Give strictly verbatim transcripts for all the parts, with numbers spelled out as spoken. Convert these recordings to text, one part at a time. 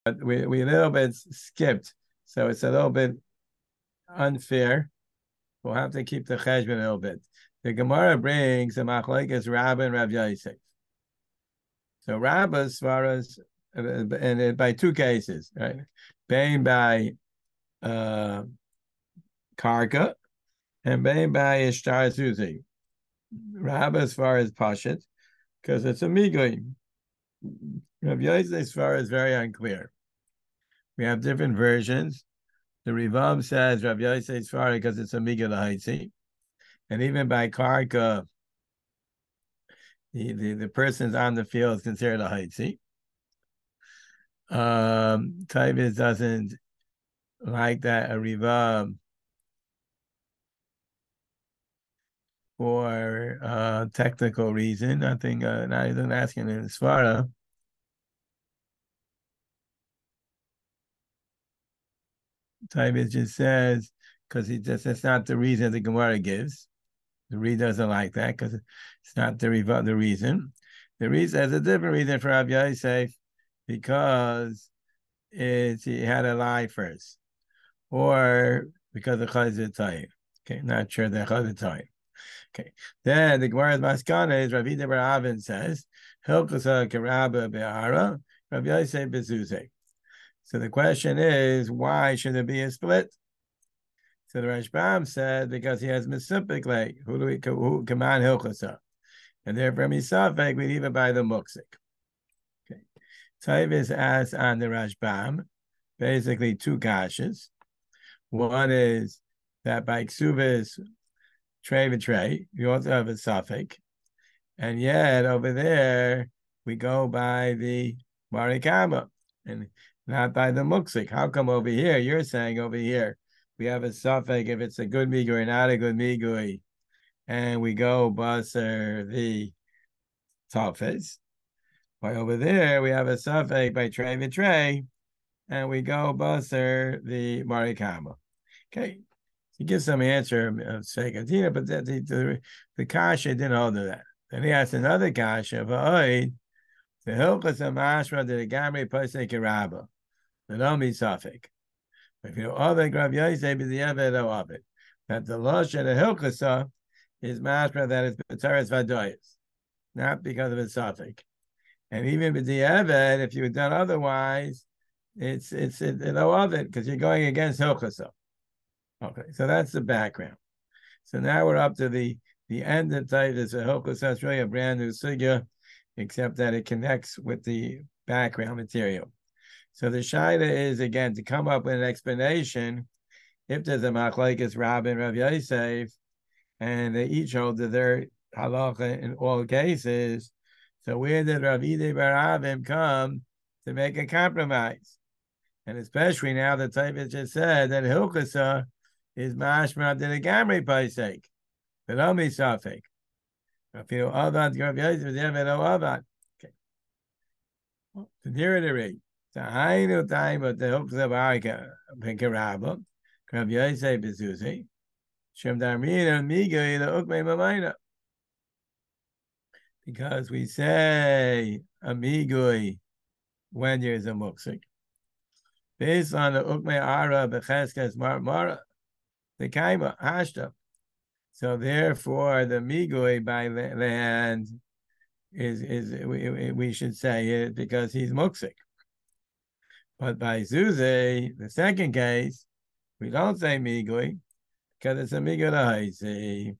But we, we a little bit skipped, so it's a little bit unfair. We'll have to keep the cheshbon a little bit. The Gemara brings a machlokes Rabbah and Rav Yosef. So Rabbah svaras, and by two cases, right? Bein by uh, karka and bein by ishtar zuzi. Rabbah as far as pashit, because it's a migui. Rav Yosef as far as very unclear. We have different versions. The Rivam says Rav Yosef as far because it's a migui lahaitzi. And even by karka, the, the, the person's on the field is considered a haitzi. Um, Tavis doesn't like that a riva for uh, technical reason. Nothing, uh, not even asking in Svara. Tavis just says because he just that's not the reason the Gemara gives. The Re doesn't like that because it's not the riva the reason. The reason has a different reason for Rav Yosef because it's he had a lie first, or because of Chazit Tayyip. Okay, not sure the Chazit Tayyip. Okay, then the Gemara's Maskana is Rav Bar Avin says Hilchasa Karaba Be'ara Rav Yosef Bezuze. So the question is, why should there be a split? So the Rashbam said because he has Mesupikle, who do we who Kaman Hilchasa, and therefore Misafek we leave it by the Muksik. Okay, Tavis asks on the Rashbam basically two kashas. One is that by Ksubis Trey Betray, you also have a suffix. And yet over there, we go by the Marikama and not by the Muksik. How come over here, you're saying over here, we have a suffix if it's a good migui or not a good migui, and we go Basar the Tafis. Why over there, we have a suffix by Trey Betray, and we go Basar the Marikama. Okay, he gives some answer of Sekatina, but the, the, the, the Kasha didn't hold to that. Then he asked another Kasha, V'oid, the Hilchas Amashra, the Gamri Pasek Rabba, the Nomi Safik. If you know Ovid, Rav Yosef is the Eved Ovid. That the Losh and the Hilchasa is Mashra that is B'taras Vadoyas, not because of its Safik. And even with the Eved, if you had done otherwise, it's it's it, it Ovid because you're going against Hilchasa. Okay, so that's the background. So now we're up to the the end of Titus. I hope that's really a brand new sugya, except that it connects with the background material. So the shaila is again to come up with an explanation. If there's a machlokes Rav and Rav Yosef, and they each hold to their halacha in all cases, so where did Rav Bar Avim come to make a compromise? And especially now that Titus just said that Hilchasa is mashma to the gamri paisek, but only safek. I feel avad Rav Yosef there, but avad. Okay. To near the rate, the high no time, but the Hilchasa barika penkaraba, Rav Yosef bezuzi, shem darmina miga the ukme mamayna. Because we say amigui when there's a muksik, based on the ukme ara becheskes mar mara. The kaima hashta. So therefore, the migui by land is is we, we should say it because he's muksik. But by zuze, the second case, we don't say migui because it's a migui.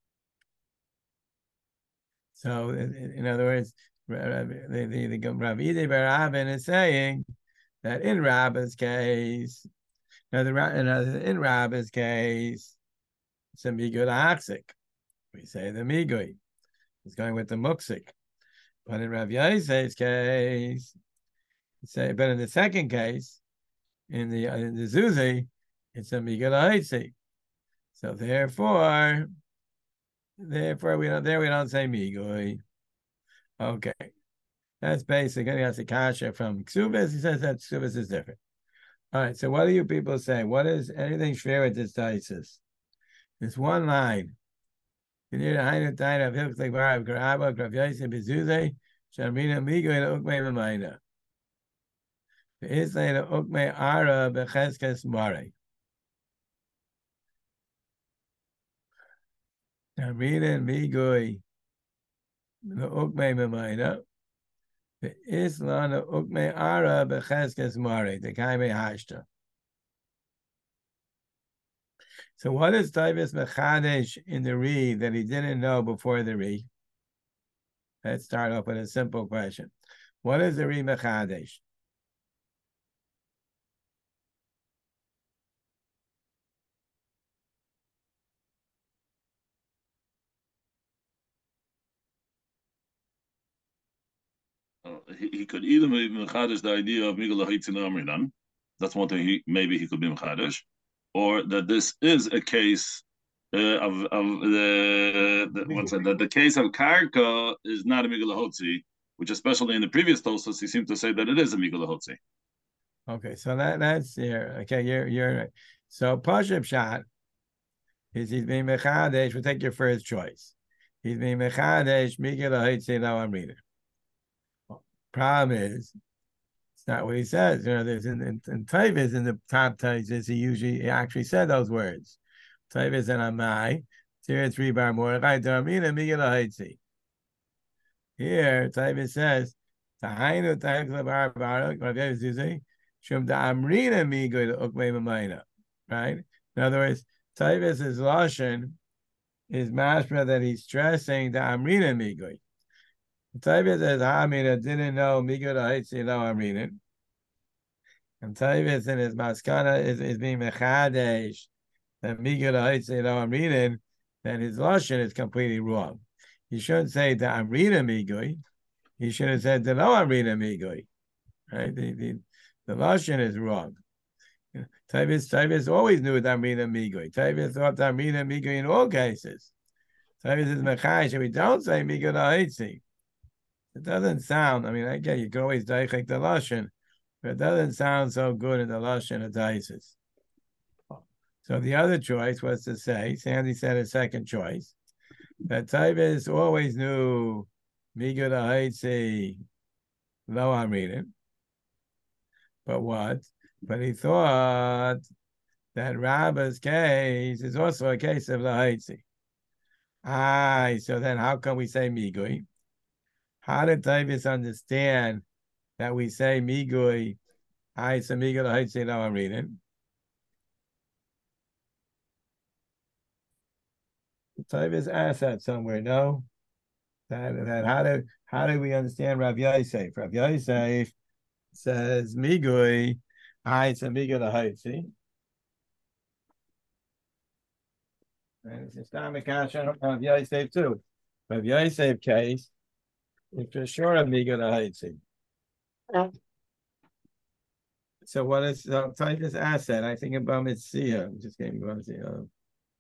So in, in other words, the the, the Rav Bar Avin is saying that in Rabba's case, now the in Rabba's case. It's a migui aksik. We say the migui. It's going with the muksik. But in Rav Yosef's case, say, but in the second case, in the in the zuzi, it's a migui haitzi. So therefore, therefore we don't there we don't say migui. Okay, that's basically that's a kasha from Ksubis. He says that Ksubis is different. All right. So what do you people say? What is anything fair with this taisus? It's one line. You need a high time of Hilch like Bar of Garaba, Grav Yosef Bezuze, Shamrina Migo and Ukme Mamayna. Isle the ukme ara becheskes mare. Amrina migui the ukme memaina. The Isla the ukme ara becheskes mare. The kaime hashta. So what is Tavis Mechadesh in the Re that he didn't know before the Re? Let's start off with a simple question. What is the Re Mechadesh? Uh, he, he could either be mechadish the idea of migala hitzin. That's one thing. He maybe he could be mechadish, or that this is a case uh, of of the, the what's it, that the case of karka is not a migala hotzi, which especially in the previous tosos he seemed to say that it is a migala hotzi. Okay, so that that's here. Okay, you're you're right. So Pashup shot is he's being mechadesh. We'll take your first choice. He's being mechadesh. Migala hitzin lo amrina. Problem is, it's not what he says. You know, there's in in, in Tavis in the top Taivis, he usually he actually said those words. Tavis and Amai, Tira three bar Mordechai Darmina Migala Haitzi. Here, Tavis says, Tahainu Tahainu Bar Barak, Rav Yehuda Shum Da Amrina Migoy Ukme Mamaina. Right? In other words, Tavis is Lashon is mashma that he's stressing the Amrina Migoy. Tavis says, Amina didn't know Migoy Haitzi lo Amrina. And Tavis in his maskana is, is being mechadesh that Migul Haitzi lo I'm reading, then his lashon is completely wrong. He shouldn't say that I'm reading Migui. He should have said that no I'm reading Migui. Right? The, the, the lashon is wrong. Tavis Tavis always knew that I'm reading Migui. Tavis thought that I'm reading Migui in all cases. Tavis is mechadesh, and we don't say Migul Haitzi. It doesn't sound. I mean, again, you can always daichek the lashon. But it doesn't sound so good in the Lashon of Taisis. So the other choice was to say, Sandy said a second choice, that Tavis always knew Migud Haitzi lo Amrinim. But what? But he thought that Rabba's case is also a case of the Haitzi. Ah, so then how can we say Migui? How did Tavis understand that we say Migui? I so Migui Haitzi lo Amrinim. Tavis asked that somewhere. No, that that how do how do we understand Rav Yosef? Rav Yosef says Migui, I it's a Migui the Haitzi. And it's a stomach kasha Rav Yosef too. Rav Yosef case, it's for sure a Migui the Haitzi. So what is uh, Tavis asked that? I think about Mitzia. I'm just getting about Mitzia.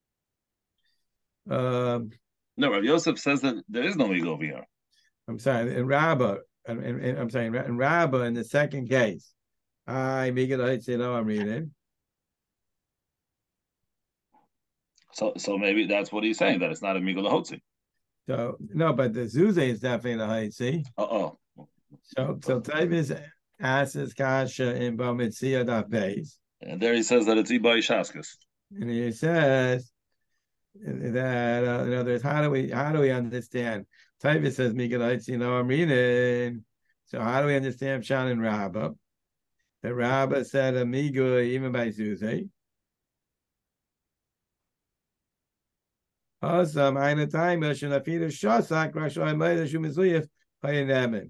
Um, No, Rav Yosef says that there is no migla over here. I'm sorry, in Rabbah, in, in, I'm sorry, in Rabbah, in the second case, I Migla no, I'm reading. So, so maybe that's what he's saying, that it's not a migla hotzi. So no, but the Zuze is definitely a Haitzi. Uh oh. So so Tavis asks Kasha in Bamitzia daf base. And there he says that it's Ibai Shaskas. And he says that uh, in other words, how do we how do we understand? Tavis says Migla you know, I'm reading. So how do we understand Shan and Rabbah? The Rabbah said Amigu even by Zuze. Awesome. Eine time schon a viele Schosak rasch ein Meile schon Mizuyef bei Namen.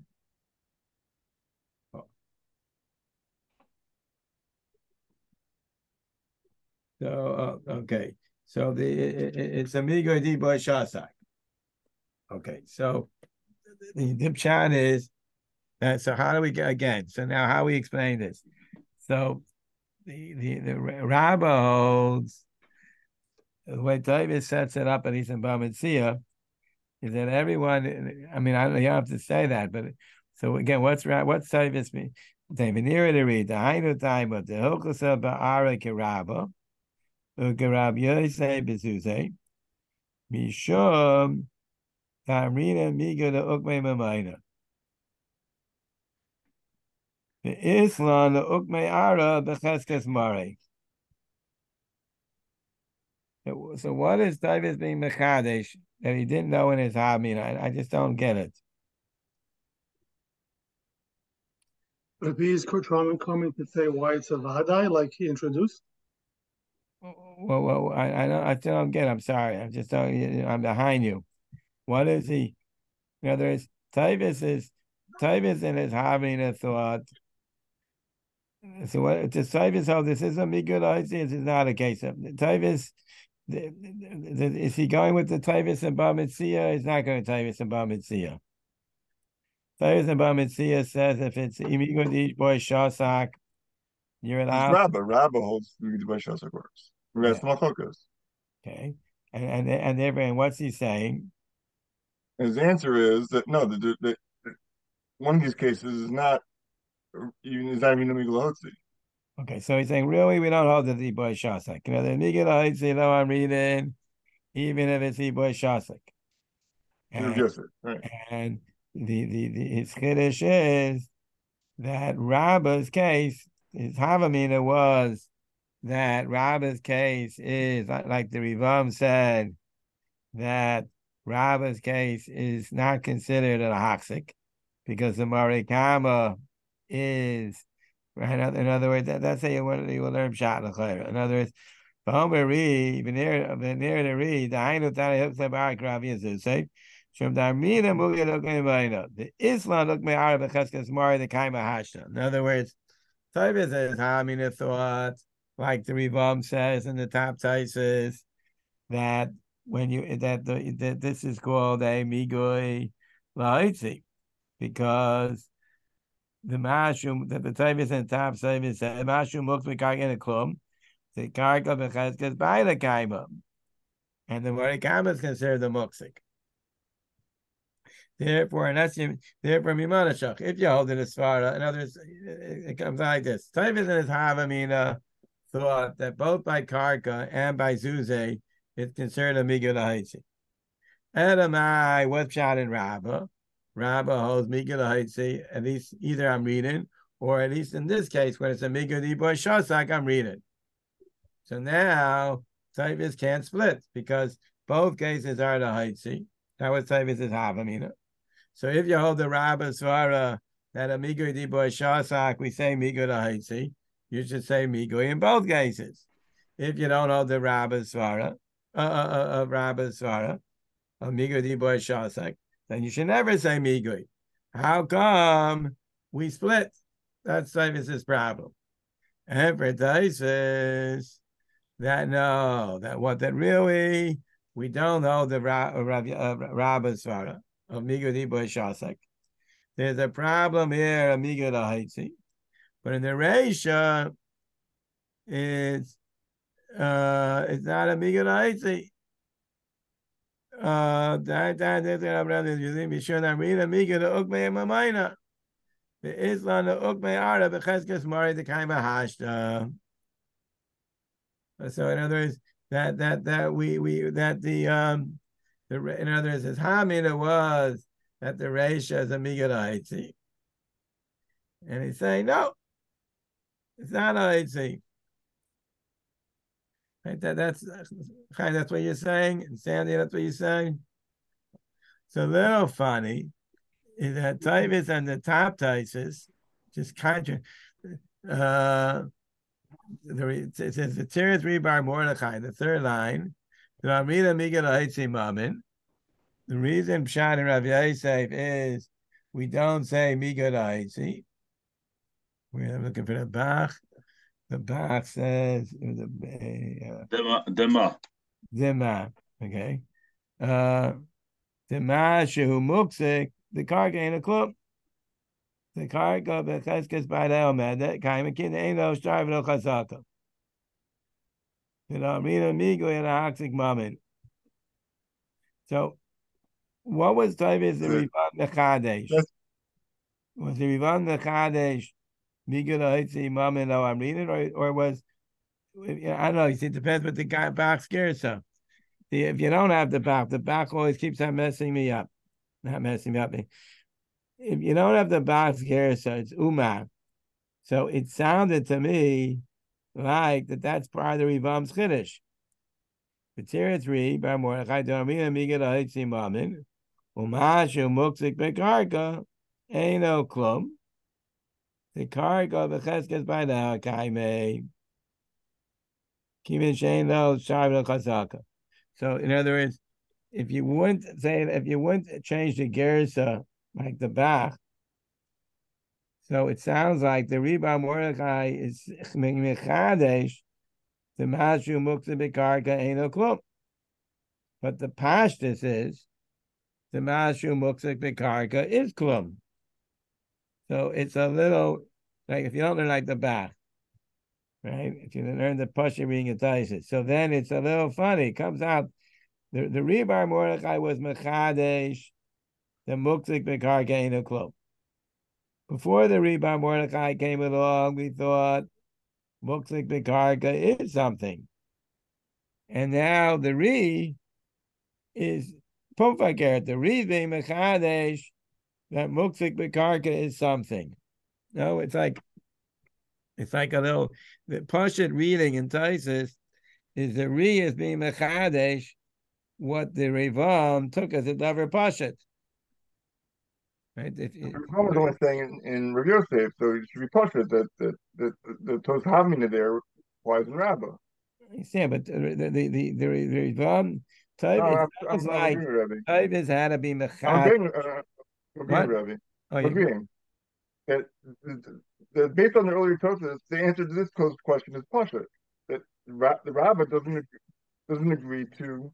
So uh, okay. So the it, it's Amigo di by Shasak. Okay. So the Dipchan is uh, so how do we get again? So now how we explain this? So the the, the Rabbah holds the way David sets it up, and he's in Bamitzia, is that everyone, I mean, I don't, you don't have to say that, but so again, what's what's David's mean? David near to read the Hainu time, but the Hilchasa Ba'ara Keraba, Ugarab Yosef Bezuze, Mishum, Tamrina Miga the Ukme Mamaina. The Islam, the Ukme Ara, the Cheskes Mare. So what is Tavis being Mechadesh that he didn't know in his Hamina? I, I just don't get it. Rabbi is Kurtraman coming to say why it's a Vadai, like he introduced? Well, well, I, I don't, I still don't get it. I'm sorry. I'm just, I'm behind you. What is he? In other words, Tavis is, Tavis in his Hamina thought. So what, to Tavis, oh, this is a Migud Oitzi, this is not a case of Tavis. The, the, the, is he going with the Tavis and Bar Mitzia? He's not going to Tavis and Bar Mitzia. Tavis and Bar Mitzia says if it's Imigud Ish Boy Shasak, you're allowed. It's Rabba. Rabba holds the Boy Shasak works. That's the Machokas. Okay. And and and therefore, and what's he saying? His answer is that no, the, the, the one of these cases is not even is not even a Migul Okay, so he's saying really we don't hold the boy Shasak. You know, the Migul Hotzi, though I'm reading, even if it's boy Shasak. And, yes, right. and the the the his chiddush is that Rabba's case, his Havamina was that Rabba's case is like the Rivam said that Rabba's case is not considered a haksik because the Marikama is right. In other words, that, that's how you want you will learn shot in other words, the Homer read veneer veneer to read the Hainu Tani Hooks of Barak Ravi is say from the Armina Mugi Lokaina the Islam look me out of the Cheskas Mari the Kaima Hashta. In other words, Tavis is Hamina thought like the Rivam says in the top Taisis that when you that the that this is called a migoi laitzi because the mashum that the Tavis and top Tavis said mashum looks like in a club the karka becheskas by the kaima and the Marikama is considered the muksik. Therefore, and that's therefore mimanashach. If you hold it as svara, in other words, it comes like this: Tavis and his havamina thought that both by karka and by zuze it's considered a migud haitzi. Edamai, what's shot in Rabba? Rabba holds migud haitzi. At least either I'm reading, or at least in this case, when it's a migud iboy shasak, I'm reading. So now Tavis can't split because both cases are the haitzi. That was Tavis is havamina. So if you hold the Rabba svara that a migud iboy shasak, we say migud haitzi. You should say migud in both cases. If you don't hold the Rabba svara. Uh, uh, uh, Rabba Svara, a Migui boy Shasak, then you should never say Migui. How come we split? That's Tavis's problem. And for Taisus, that no, that what that really we don't know the Rabba Svara of Migui boy Shasak. There's a problem here of Migui Haitzi, but in the Reisha, it's uh, it's not a Migui Haitzi. Uh, that that that that you think be sure that read a Migui the Ukme Mamaina. The Islam the Ukme Ara the Cheskes Mari the Kaima Hashta. So in other words, that that that we we that the um the in other words, his Hamina was that the Reisha is a Migui Haitzi, and he's saying no, it's not a Haitzi. Right? That, that's that's what you're saying, and Sandy, that's what you're saying. So a little funny is that Tavis and the top Taisis just contra. Uh, the, it says the Tiras Rebar Mordechai, the third line. The Amrita Migad Haitzi Mamin. The reason Pshat and Rav Yosef is we don't say Migad Haitzi. We're looking for the Bach. The Bach says the uh, Dema Dema Dema. Okay. Uh, Dema Shehu Muksik, the karka in a club. The karka becheskes by the Elmed, that kaimakin ain't no starve no chazaka. You know, Rina Migo and a Haksik Mamin. So, what was Tavis the Rivan Nechadesh? Was the Rivan Nechadesh Migo the Hitzi Mamin no I'm reading, or or was I don't know, it depends what the guy back scares so. If you don't have the back, the back always keeps on messing me up. Not messing me up. If you don't have the back scares so it's Umar. So it sounded to me like that that's part of the Rivam's Chiddush. The Teretz Ri, Bar Mordechai, Darmina, Migad, Haitzim, Amin, Umashu, Muksik, Bekarka, Eino, Klum, the Karka, the Cheskes, by the Kaime, Kivin, Shein, Lo, Sharv, Chazaka. So, in other words, if you wouldn't say, if you wouldn't change the Gersa, like the Bach, so it sounds like the Riba Mordechai is Mechadesh, the Mashu Mukta Bikarka Eino Klum. But the Pashtus is the Mashu Mukta Bikarka is Klum. So it's a little like if you don't learn like the Bach, right? If you learn the Pasha reading it, so then it's a little funny. It comes out the the Riba Mordechai was Mechadesh, the Mukta Bikarka Eino Klum. Before the Riba Mordechai came along, we thought Muksik Bikarka is something. And now the Re is Pumfakert. The Re being Mechadesh, that Muksik Bikarka is something. No, it's like it's like a little the Pashut reading in Taisus is the Re is being Mechadesh, what the Revam took as a Davar Pashut. Right? It, it, Rav was only saying in, in Rav Yosef, so it should be Pashut that that that the Tos Havmina there applies in Rabbah. Yeah, but the the the the, the, the um, type No, it I'm, sounds I'm, I'm like agreeing with Rebbe. type is had to be I'm mechad. agreeing, uh, I'm agreeing What? with Rebbe. Oh, I'm yeah. agreeing that the, the, based on the earlier Tosas, the answer to this question is Pashut. That Ra- the Rabbah doesn't doesn't agree to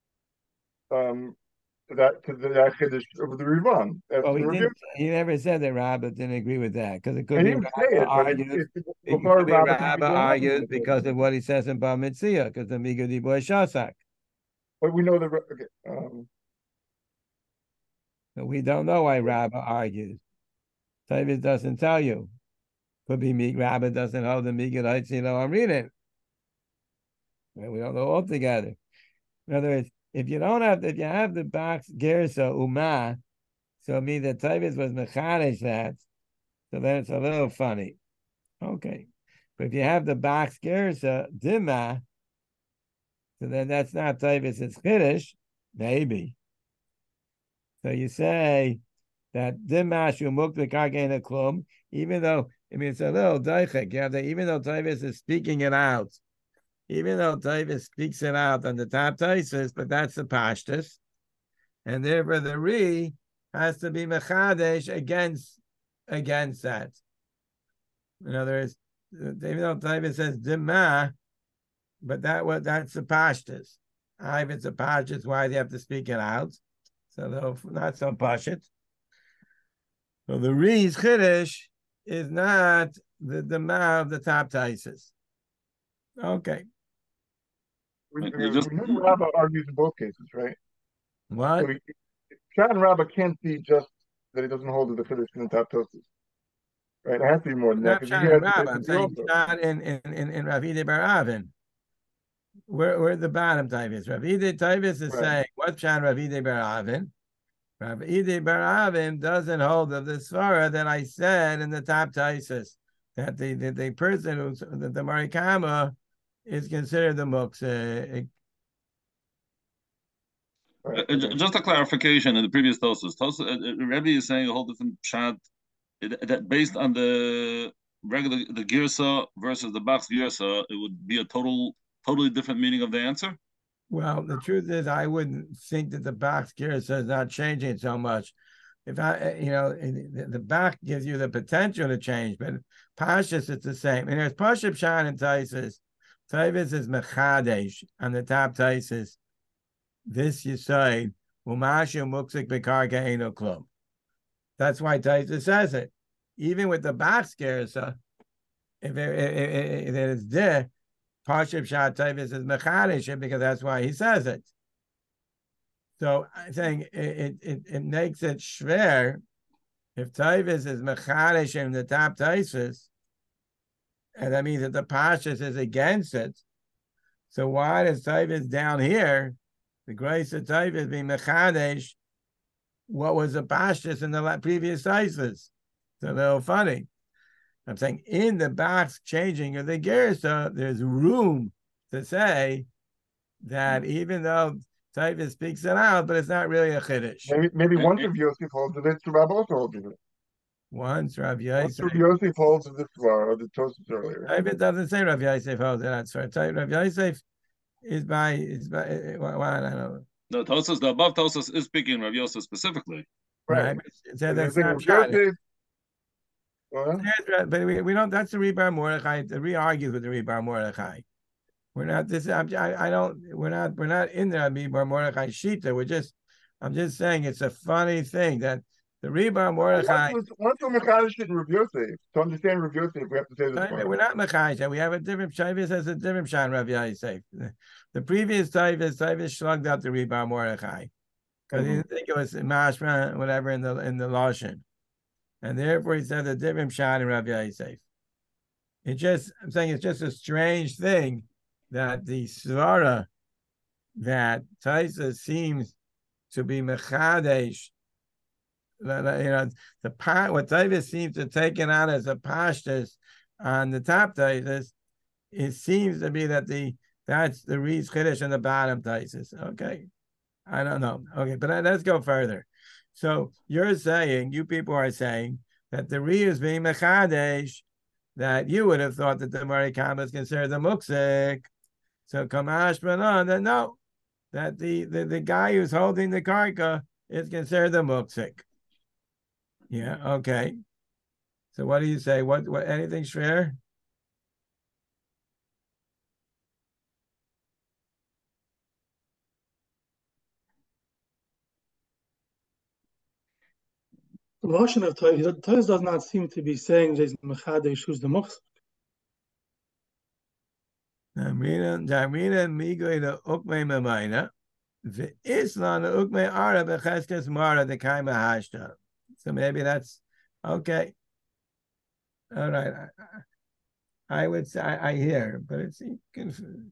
um that to the Chiddush of the Rivan. Well, he didn't. He never said that Rabbah didn't agree with that because it could And be he didn't say Rabbah it, but argues. it's, it's, It before could be Rabbah can be Rabbah going on argues with because it. of what he says in Bar Mitzvah, because the Migudi Boy Shasak. But we know that. Okay, um, But we don't know why Rabbah argues. Tavis doesn't tell you. Could be me. Rabbah doesn't hold the Migud. You know, I'm reading. We don't know altogether. In other words, if you don't have, if you have the box Gersa Uma, so me the Tavis was mechanish that, so then it's a little funny. Okay, but if you have the box Gersa Dima, so then that's not Tavis, it's Chiddush, maybe. So you say that Dimashu Mukta Kargena Klum, even though I mean it's a little daichik, you have that even though Tavis is speaking it out. Even though Tavis speaks it out on the top Taisus, but that's the Pashtus. And therefore the Re has to be Mechadesh against, against that. In other words, even though Tavis says Dima, but that was that's the Pashtus. If it's a Pashtus, why do you have to speak it out? So though not so Pashut. So the Re's Chiddush is not the Dima of the top Taisus. Okay. we, You uh, just- we know Rabbah argues in both cases, right? What? So Shad and Rabbah can't be just that he doesn't hold to the Chiddush in the top Tosas. Right? It has to be more than that. Not 'Cause Shad he and has to Rabbah. I'm saying Shad in in in, in Ravide Bar Avin. Where where the bottom Tavis? Ravide Tavis is Right. saying what Shad Ravide Bar Avin. Ravide Bar Avin doesn't hold of the svara that I said in the top Taisus that the the, the person who's the, the Marikama is considered the muksa. Right. Uh, j- just a clarification in the previous Tosas. Tos, uh, uh, Rebbe is saying a whole different pshat it- that based on the regular the girsa versus the Bach's girsa, it would be a total totally different meaning of the answer. Well, the truth is, I wouldn't think that the box Gersa is not changing so much. If I, you know, the, the back gives you the potential to change, but Pashas it's the same. And there's Pashab Shan and Taisis. Taivis is Mechadesh on the top Taisis. This you say, Umashu Muksik Bekarka Eino Klum. That's why Taisis says it. Even with the box Gersa, if it, it, it, it is there, Pashab Shan Taivis is Mechadesh because that's why he says it. So I'm saying it, it, it, it makes it schwer if Tavis is mechanish in the top Taisus, and that means that the Pashas is against it. So why does Tavis down here, the grace of Tavis being mechanish, what was the Pashas in the previous Taisus? It's a little funny. I'm saying in the box changing of the Gersa, there's room to say that even though Taifus speaks it out, but it's not really a Chiddush. Maybe maybe once Rav Yosef holds of it, the Rabbi also holds of it. Once Rav Once Yosef. Rav Yosef holds of the Svara, the Tosfos earlier. Taifus doesn't say Rav Yosef holds it. That's right. Rav Yosef is by, is by, well, I don't know. No, Tosas, the above Tosas is speaking Rav Yosef specifically. Right. right. So that's not Yosef, well, but we, we don't, that's the Rebar Mordechai, the re-argues with the Rebar Mordechai. We're not this. I, I don't. We're not. We're not in there. Rebar Mordechai Shita. We're just. I'm just saying it's a funny thing that the Rebar Mordechai. Once we're Mechadish in Rav Yosef, to understand Rav Yosef, we have to say this. Right, we're not Mechadish. We have a different. Shavis has a different Shan Rav Yosef. The, the previous Taivas, Taivas slugged up the Rebar Mordechai because mm-hmm. he didn't think it was Mashma, whatever in the in the Lashon, and therefore he said a different Shan in Rav Yosef. It just. I'm saying it's just a strange thing that the svara that Taisa seems to be mechadesh, you know, the part what Taisa seems to have taken out as a pashtus on the top Taisas, it seems to be that the that's the Reed's Chiddush on the bottom Taisas. Okay, I don't know. Okay, but let's go further. So you're saying, you people are saying that the Reed is being mechadesh, that you would have thought that the Marikama is considered the muksik. So Kamash Banan, that no, that the, the, the guy who's holding the karka is considered the muksik. Yeah, okay. So what do you say? What what anything shver? The Lashon of Taivas does not seem to be saying there's Mechadesh who's the muksik. Damina, Damina, Migo, the Ukme Mamaina, the Islam, the Ukme Ara, the Cheskes Mara, the Kaima Hashta. So maybe that's okay. All right. I, I would say, I, I hear, but it's confusing.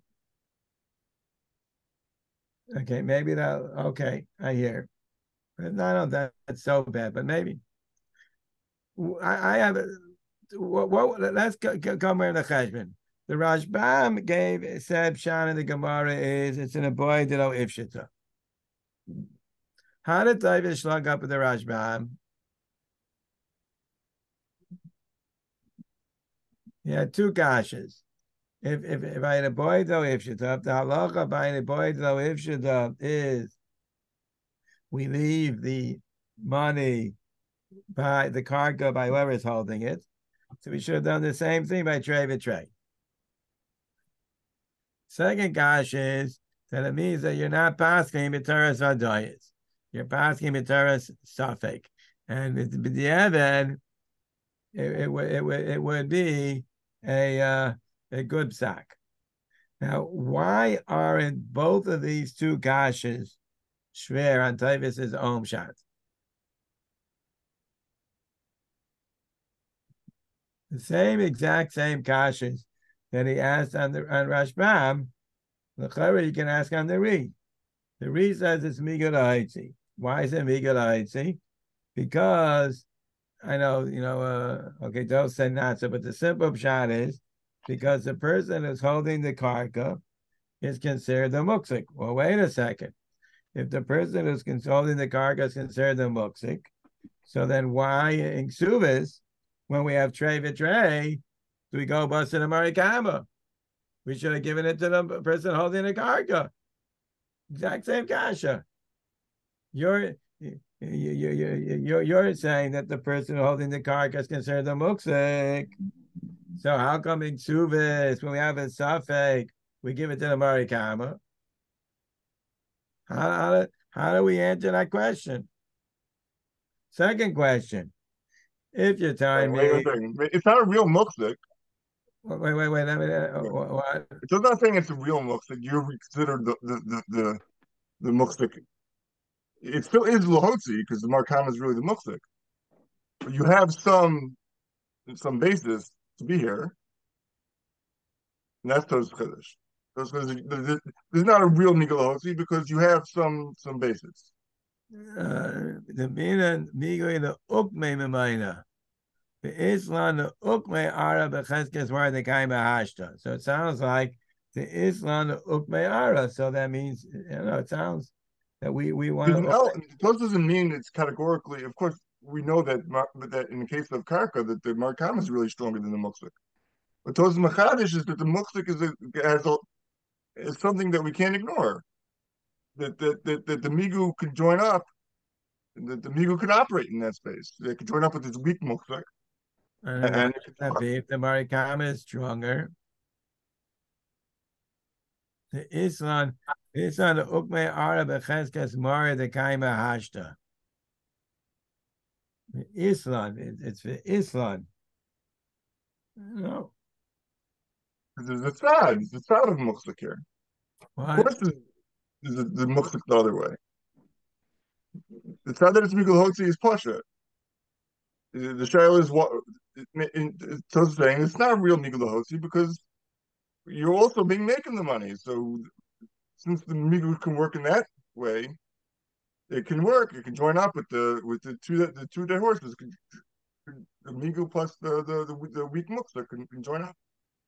Okay, maybe that, okay, I hear. But I don't know that that's so bad, but maybe. I, I have, a, what, what, let's go, go, come here to the Cheshbon. The Rashbam gave said Shan in the Gemara is it's in a boy did o ifshita. How did David slug up with the Rashbam? He had two gashes. If if if I had a boy do ifshita, the halacha by a boy do ifshita is we leave the money by the cargo by whoever is holding it. So we should have done the same thing by tray by tray. Second gash is that it means that you're not passing b'teres vadayis. You're passing b'teres safek, and with the evan, it it would it would it would be a uh, a good sack. Now, why aren't both of these two gashes shver on Tavis's own shot? The same exact same gashes that he asked on the on Rashbam, the Chara you can ask on the Re. The Re says it's Migad Haitzi. Why is it Migad Haitzi? Because I know, you know, uh, okay, don't say not so, but the simple shot is because the person who's holding the karka is considered the muksik. Well, wait a second. If the person who's holding the karka is considered the muksik, so then why in Ksubis, when we have tray for tray, do we go bust in a marikama? We should have given it to the person holding the karka. Exact same kasha. You're you, you, you, you're you're saying that the person holding the karka is considered the muksik. So how come in Suvis, when we have a safek, we give it to the marikama? How, how, how do we answer that question? Second question. If you're telling wait, me... Wait, wait, it's not a real muksik. Wait, wait, wait. I mean, uh, what? It's not saying it's a real muksik. You consider the the the the, the muksik. It still is lahotzi because the markana is really the muksik. But you have some some basis to be here. And that's Tos Chiddush. There's not a real Migal because you have some some basis. The mina migo the ukme memaina. the Islam the ukme ara becheskes mar the kaima hashta. So it sounds like the Islam the ukme ara. So that means, you know, it sounds that we we want There's an to. el- Those doesn't mean it's categorically. Of course, we know that mar- that in the case of karka, that the markam is really stronger than the muksik. But those machadish is that the muksik is a, has a, is something that we can't ignore. That that that, that the migu can join up. That the migu can operate in that space. They can join up with this weak muksik. And then why And would that be if the marikama is stronger? The Islam, Islam the ukme ara becheskes mar the kaima hashta. Islam, it, it's for Islam. No. there's a side, there's a side of muksik here. What? Of course, there's, there's the, the muksik the other way. The side that it's migul hotzi is pasha. The, the shayla is what so saying it's not real migul hotzi because you're also being making the money. So since the migul can work in that way, it can work. It can join up with the with the two the two dead horses. The migul plus the the the, the weak muksa can, can join up.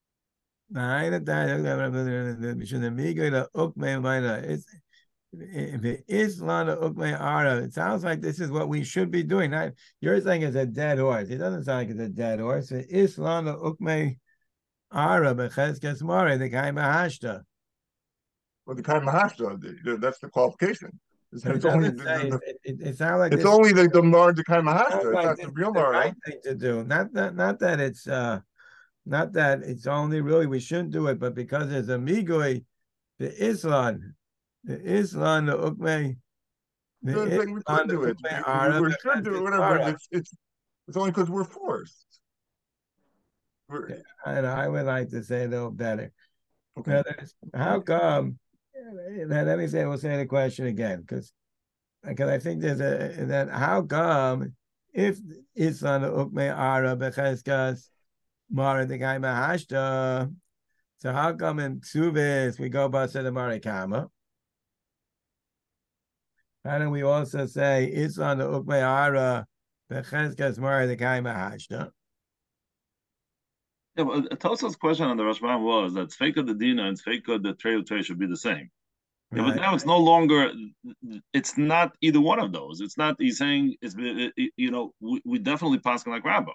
It's if it is lana ukme ara, it sounds like this is what we should be doing. Not you're saying it's a dead horse. It doesn't sound like it's a dead horse. It is lana ukme ara becheskes mare the kaima hashta. Well, the kind of mahashta, that's the qualification. It's, But it it's only doesn't the, say the, it, it, it sounds like it's this only the the mar the kind of sounds mahashta. It's like not this the is real the mara. right thing to do. Not that not that it's uh not that it's only really we shouldn't do it, but because there's a migui, the Islam, the Islam, the ukme. The The thing we could do it. We, we, we should do it, whatever. It's it's it's only because we're forced. We're, And I would like to say a little better. okay. How come? Let me say. We'll say the question again, because because I think there's a that how come if it's on the ukme ara becheskas mara the guy mahashta. So how come in Ksubis we go basa the marikama? How do we also say it's on the ukme ara becheskas mara the guy mahashta? Yeah, but Tosa's question on the Rashbam was that Tzfeka the Dina and Tzfeka the Trey Trey should be the same. Yeah, Right. but now it's no longer. It's not either one of those. It's not. He's saying it's. You know, we, we definitely pass like Rabba.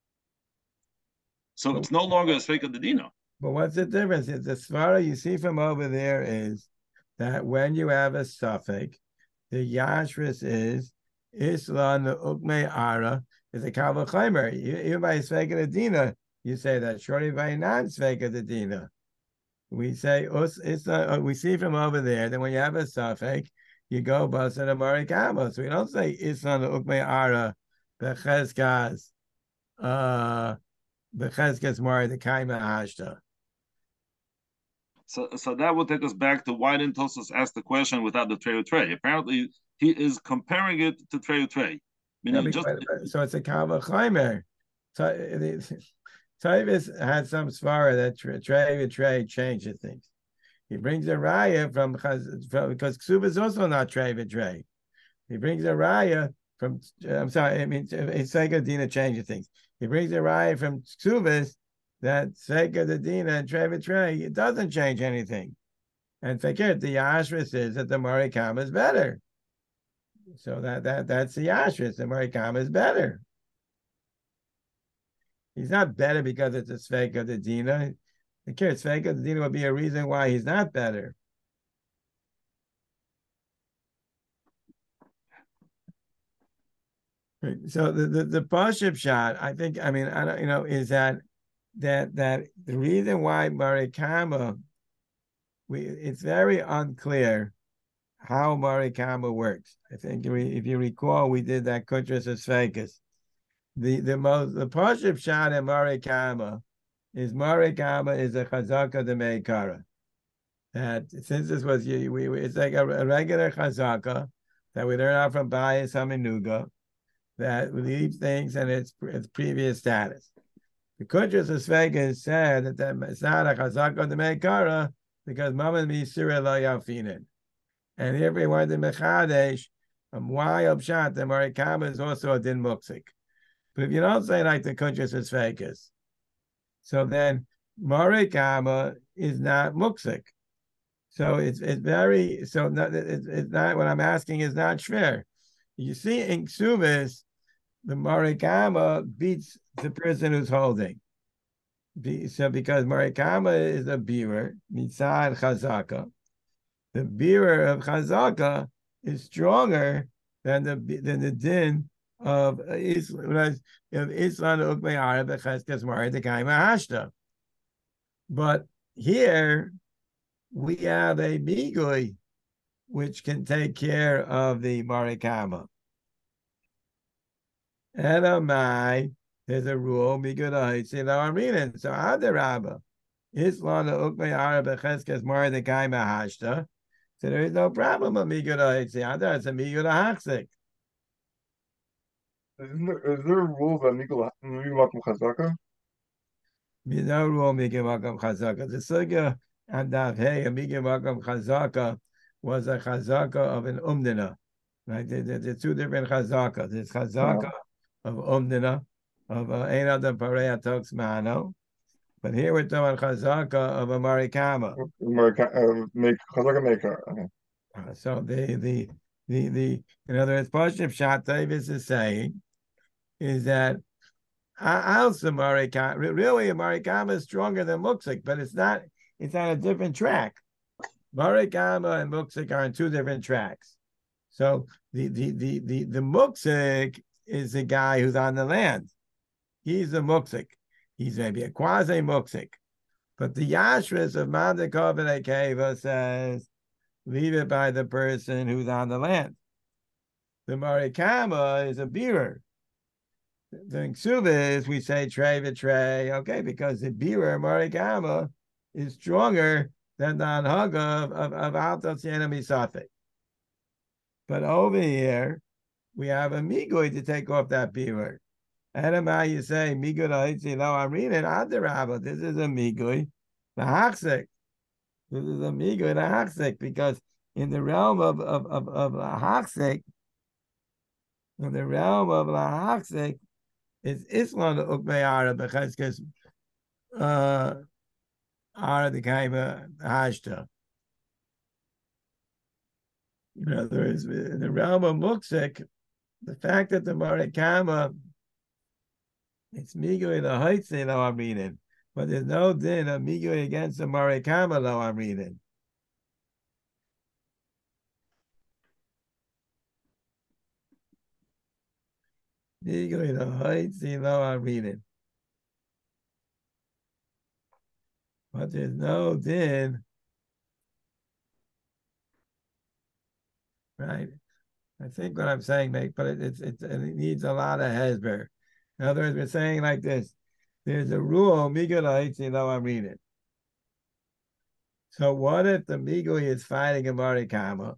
So it's no longer a Tzfeka the Dina. But what's the difference? It's the svara you see from over there is that when you have a suffix, the yashris is isla the ukme ara is a kavachaymer. Even by sveka the dina, you say that. Shorty by non sveka the dina. We say us. It's a, we see from over there that when you have a suffix, you go basa the marikama. So we don't say isla the ukme ara becheskas uh becheskas mari the kaima hashta. So, so that would take us back to why didn't Tosos ask the question without the Trey Trey? Apparently, he is comparing it to Trey Trey. Yeah, Meaning just so it's a kavachaymer. Tavis had some svara that Trey Trey changes things. He brings a raya from, from because Ksuba is also not Trey Trey. He brings a raya from. I'm sorry, I mean Sega Dina changes things. He brings a raya from Ksubas that Sega the Dina and Trey Trey. It doesn't change anything. And forget the Yashris is that the Marikam is better. So that that that's the Yashris. The Marikam is better. He's not better because it's a Svek of the Dina. The Svek of the Dina would be a reason why he's not better. So the the, the Pashib shot, I think, I mean, I don't, you know, is that that that the reason why Marikama, we it's very unclear how Marikama works. I think if you recall, we did that Kutras of Svekas. The the most the Pashib shot in Marikama is Marikama is a chazaka de meikara. That since this was we, we it's like a, a regular chazaka that we learn out from Bayis Haminuga that leaves things in its its previous status. The Kutras of Svekas said that, that it's not a chazaka de meikara because Mama Misira lo yafinin. And here we want the Mechadesh, um, why Upshat, the Marikama is also a din muksik. But if you don't say like the Kuntres is fakis, so then Marikama is not muksik. So it's it's very so not, it's, it's not what I'm asking is not shver. You see in Ksubis, the Marikama beats the person who's holding. So because Marikama is a bearer, Mitzad Chazaka, the bearer of Chazaka is stronger than the than the din of Islam of Islam Ukmei Becheskas Mari the Kaima Hashta. But here we have a Migui which can take care of the Marikama. And Amai, there's a rule, Migui you know I'm reading. So Adarabba, Islam Ukmei Becheskas Mari the Kaima Hashta. So there is no problem with Migui It's a Migui Haksik. Isn't there, is there a rule that Migul Makom Chazaka? No rule Migul Makom Chazaka. The sugya and Hey, a Migul Makom Chazaka was a Chazaka of an Umdina. Right? There's there, two different Chazaka. There's Chazaka oh. of Umdina, of Ein Adam Pareya Toks Mano. But here we're talking Chazaka of a Marikama. Marikama, uh, make Chazaka maker. Okay. Uh, so the the the the in other words, Pashim Shat Davis is saying is that also Marikama, really Marikama is stronger than Muksik, but it's not, it's on a different track. Marikama and Muksik are on two different tracks. So the the the the, the Muksik is the guy who's on the land. He's a Muksik. He's maybe a quasi Muksik. But the Yashris of Mandakov and Akeva says, leave it by the person who's on the land. The Marikama is a bearer. The Ksubis, we say trey v'trey, okay, because the bearer Marikama is stronger than the Anhaga of, of, of Altos Yenami Safik. But over here, we have a Migui to take off that bearer. Adamah, you say, Migui Lahitzi, no, I'm reading Adarabba. This is a Migui, the Haksik. This is a Migui, the Haksik, because in the realm of, of, of, of the Haksik, in the realm of the Haksik, it's Islam the Ukmei Ara because uh Ara the Kaima Hashta. In other words, in the realm of Muksik, the fact that the Marikama it's Migui the Haitzi though I'm reading, but there's no din of Migui against the Marikama though I'm reading. Migui the Haitzi though I'm reading. But there's no din, right? I think what I'm saying, mate, but it, it's, it's, it needs a lot of hesber. In other words, we're saying like this. There's a rule, Migui Lahitzi, though I'm reading. So what if the Migui is fighting a Marikama?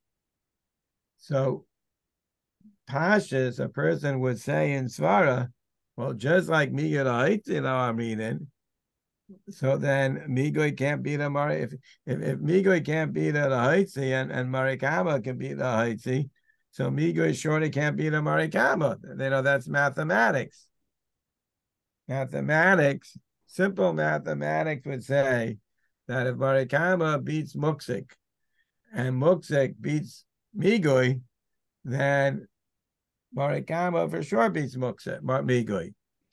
So Pashas, a person would say in Svara, well, just like Migui Lahitzi, though I'm reading, so then Migui can't beat a Mari. If, if, if Migui can't beat a Lahitzi and, and Marikama can beat the Lahitzi, so Migui surely can't beat a Marikama. You know, that's mathematics. Mathematics, simple mathematics would say that if Marikama beats Muksik and Muksik beats Migui, then Marikama for sure beats Muksik, Migui.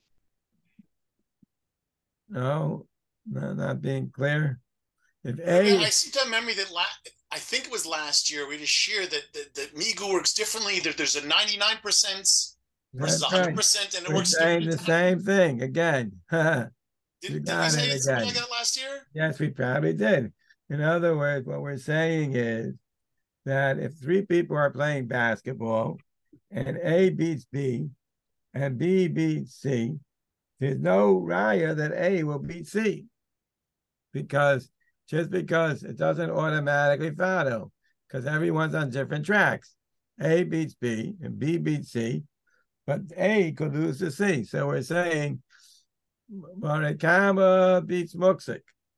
No, no, not being clear. If A, I seem to have memory that la- I think it was last year we just shared that that, that Migu works differently. There, there's a ninety-nine percent versus one hundred percent, and it We're works saying the same thing again. Did, did we say it something again. like that last year? Yes, we probably did. In other words, what we're saying is that if three people are playing basketball and A beats B and B beats C, there's no raya that A will beat C, because just because it doesn't automatically follow, because everyone's on different tracks. A beats B and B beats C, but A could lose to C. So we're saying Marikama beats Muksik.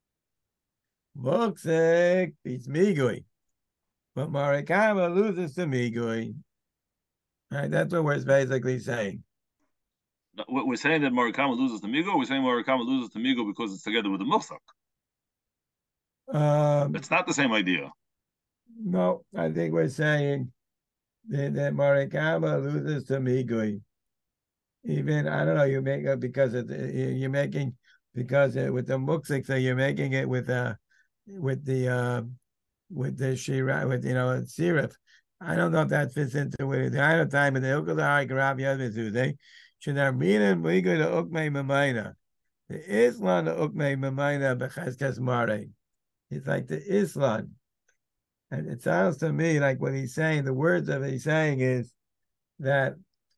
Muksik beats Migui, but Marikama loses to Migui. Right, that's what we're basically saying. we're saying that Marikama loses to Migo. We're saying Marikama loses to Migo because it's together with the Muchsak. Um, it's not the same idea. No, I think we're saying that, that Marikama loses to Migui. Even I don't know. You make it because it, you're making because it, with the Muksik, so you're making it with uh with the uh with the Shira with you know Sirif. I don't know if that fits into with the other time in the Ukadari Karav Yadmizude. Should I read it? We go to Ukme Mamaina. The Islam the Ukme Mamaina Becheskas Mare. It's like the Islam. And it sounds to me like what he's saying, the words of it he's saying is that,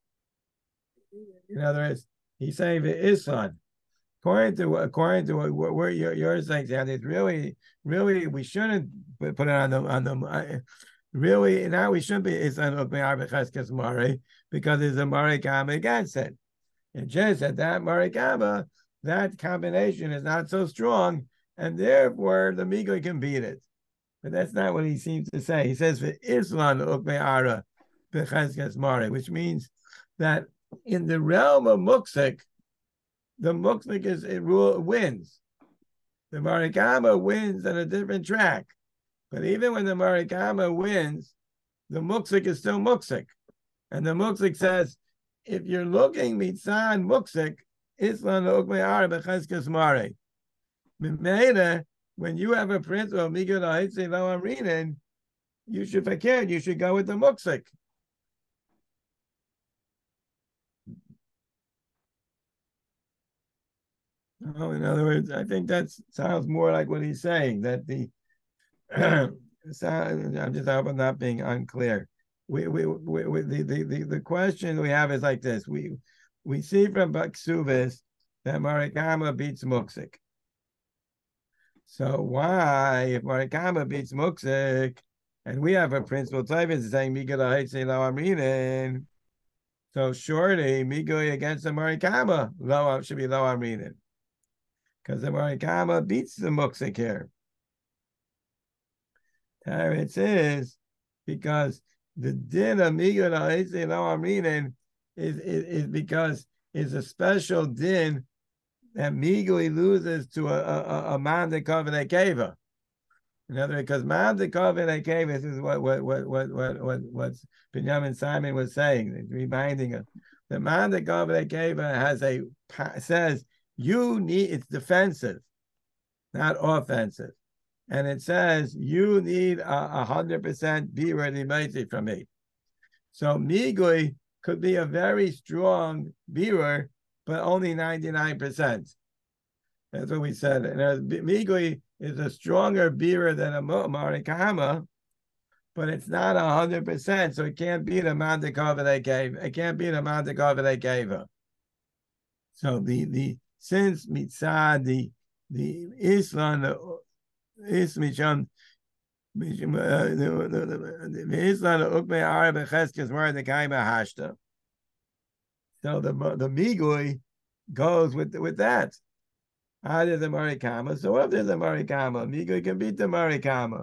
in other words, he's saying the Islam. According to according to what, what you're, you're saying, it's really, really, we shouldn't put it on the on the. Really, now we shouldn't be Islam because there's a Marikama against it. And just said that Marikama, that combination is not so strong, and therefore the Migo can beat it. But that's not what he seems to say. He says for Islam Ukme'ara Becheskas Mare, which means that in the realm of Muksik, the Muksik is it rule wins. The Marikama wins on a different track. But even when the Marikama wins, the Muksik is still Muksik. And the Muksik says, if you're looking Mitzan Muksik, Islam Ukme'ara Becheskas Mare. Mimeda, when you have a principle, Migul Ha'itzi Lo Amrinin, you should fakir, you should go with the Muksik. Oh, in other words, I think that sounds more like what he's saying, that the I'm just hoping not being unclear. We, we, we, we the, the, the, the question we have is like this. We we see from Baksuvis that Marikama beats Muksik. So why, if Marikama beats Muksik, and we have a principle Tavis saying Migul Ha'itzi Lo Amrinin, so surely Migul against the Marikama Lo should be Lo Amrinin. Because the Marikama beats the Muksik here. There it is, because the din of Migul Ha'itzi Lo Amrinin is, is, is because it's a special din that Migui loses to a, a, a man that covenant keva. In other words, because man that covenant keva, this is what what what what what what what Benjamin Simon was saying, reminding us. The man that covenant keva has a says you need it's defensive, not offensive, and it says you need a hundred percent be ready mercy from me. So Migui could be a very strong bearer, but only ninety-nine percent. That's what we said. And Migui is a stronger bearer than a Marikama, but it's not one hundred percent, so it can't beat a Mandakova they gave. It can't beat a Mandakova they gave her. So the, the since Mitzad, the, the Islam, the Islam, the Islam, the Ukme Arab Cheskes were the Kaima Hashta. So the the Migui goes with with that. Ah, there's a Marikama. So if there's a Marikama, Migui can beat the Marikama.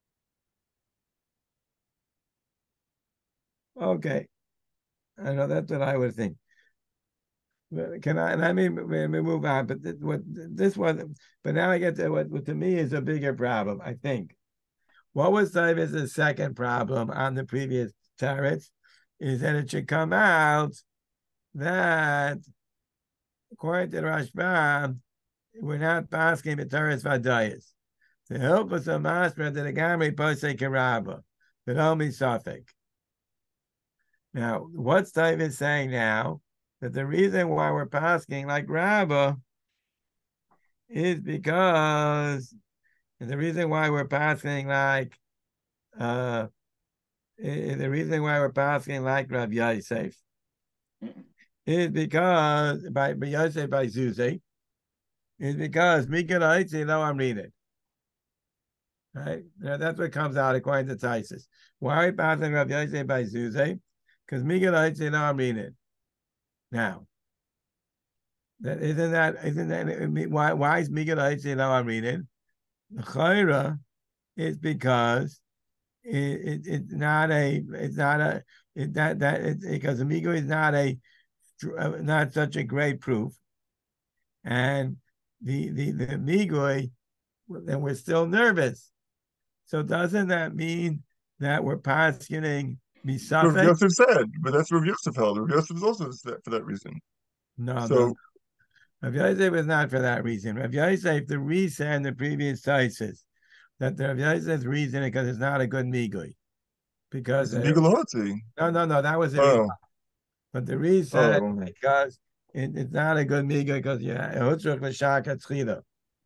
Okay, I know that's what I would think. Can I? Let me, let me move on. But this, what this was, but now I get to what, what to me is a bigger problem. I think what was the second problem on the previous tarets is that it should come out that according to Rashbam, we're not basking the Torah's Vadayas. To help us a master that the Gamri Posei Karaba, but only Suffolk. Now, what's David saying now? That the reason why we're basking like Rabbah is because, and the reason why we're basking like, uh, the reason why we're basking like Rav Yosef is because by, by Yosef by Zuzi, is because Migul Ha'itzi Lo Amrinin. Right? Now that's what comes out according to Taisus. Why are we passing Rav Yosef by Zuzi? Because Migul Ha'itzi Lo Amrinin. Now, that isn't that isn't that why why is Migul Ha'itzi Lo Amrinin? The Chayra is because it, it, it's not a it's not a it, that that it's because the Migul is not a uh, not such a great proof, and the the the migui, then we're still nervous. So doesn't that mean that we're paskening Rav misafek? Yosef said, but that's Rav Yosef held. Rav Yosef is also for that reason. No, So no. Rav Yosef was not for that reason. Rav Yosef, the reason in the previous taisis, that the Rav Yosef's reason because it's not a good migui. Because it's uh, Migulahotzi. no, no, no, that was the Oh. reason. But the reason Oh. because it, it's not a good migui because yeah, hutzrach l'shaka tzchila.